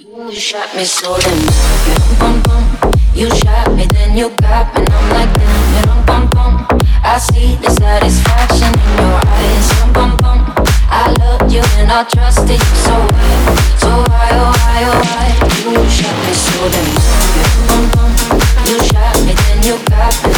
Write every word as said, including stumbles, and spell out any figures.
You shot me so damn bum bum. You shot me, then you got me, and I'm like damn bum bum. I see the satisfaction in your eyes, bum bum bum. I loved you and I trusted you, so why, so why, oh why, oh why? You shot me so damn bum bum. You shot me, then you got me.